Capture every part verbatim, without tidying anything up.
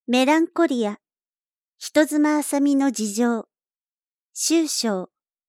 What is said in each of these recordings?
メランコリア、人妻あさみの事情、終章。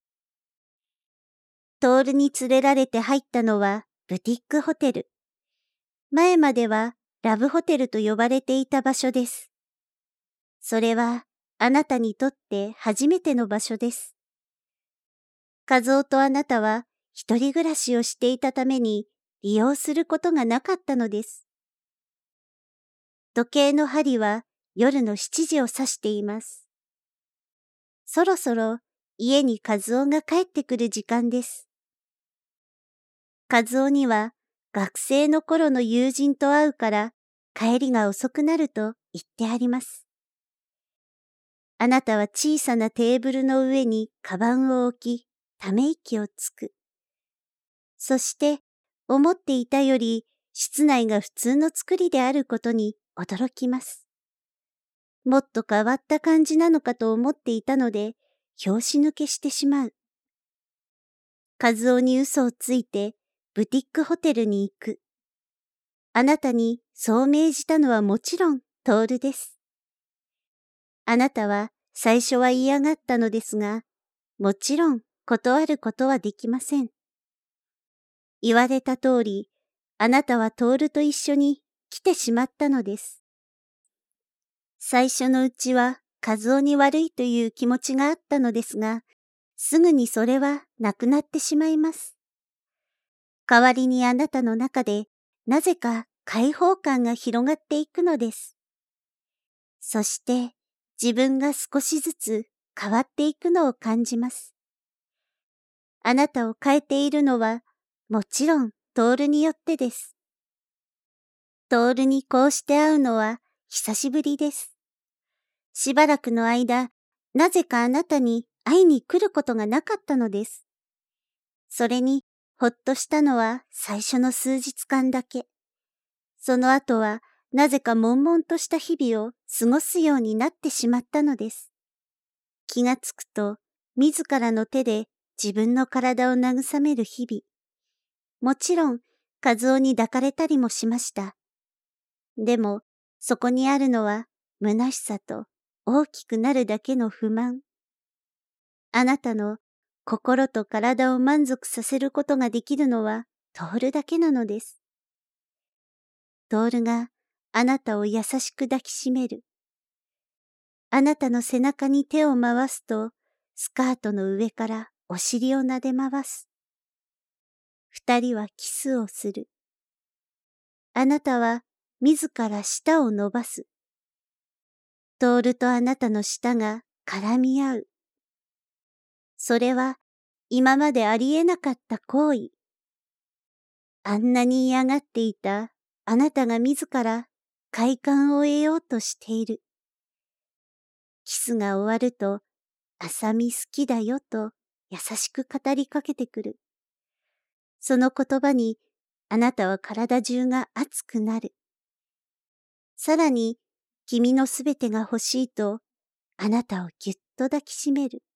トールに連れられて入ったのはブティックホテル。前まではラブホテルと呼ばれていた場所です。それはあなたにとって初めての場所です。和夫とあなたは一人暮らしをしていたために利用することがなかったのです。時計の針は夜の七時を指しています。そろそろ家に和夫が帰ってくる時間です。和夫には学生の頃の友人と会うから帰りが遅くなると言ってあります。あなたは小さなテーブルの上にカバンを置き、ため息をつく。そして思っていたより室内が普通の作りであることに驚きます。もっと変わった感じなのかと思っていたので、拍子抜けしてしまう。和夫に嘘をついてブティックホテルに行く。あなたにそう命じたのはもちろんトールです。あなたは最初は嫌がったのですが、もちろん断ることはできません。言われた通り、あなたはトールと一緒に来てしまったのです。最初のうちは和夫に悪いという気持ちがあったのですが、すぐにそれはなくなってしまいます。代わりにあなたの中でなぜか解放感が広がっていくのです。そして自分が少しずつ変わっていくのを感じます。あなたを変えているのはもちろんトールによってです。トールにこうして会うのは久しぶりです。しばらくの間、なぜかあなたに会いに来ることがなかったのです。それにほっとしたのは最初の数日間だけ。その後はなぜか悶々とした日々を過ごすようになってしまったのです。気がつくと自らの手で自分の体を慰める日々。もちろん和夫に抱かれたりもしました。でもそこにあるのは虚しさと大きくなるだけの不満。あなたの心と体を満足させることができるのはトールだけなのです。トールがあなたを優しく抱きしめる。あなたの背中に手を回すと、スカートの上からお尻を撫で回す。二人はキスをする。あなたは自ら舌を伸ばす。トールとあなたの舌が絡み合う。それは今までありえなかった行為。あんなに嫌がっていたあなたが自ら快感を得ようとしている。キスが終わると、あさみ好きだよと優しく語りかけてくる。その言葉にあなたは体中が熱くなる。さらに君のすべてが欲しいとあなたをぎゅっと抱きしめる。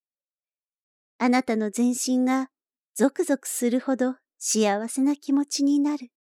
あなたの全身がゾクゾクするほど幸せな気持ちになる。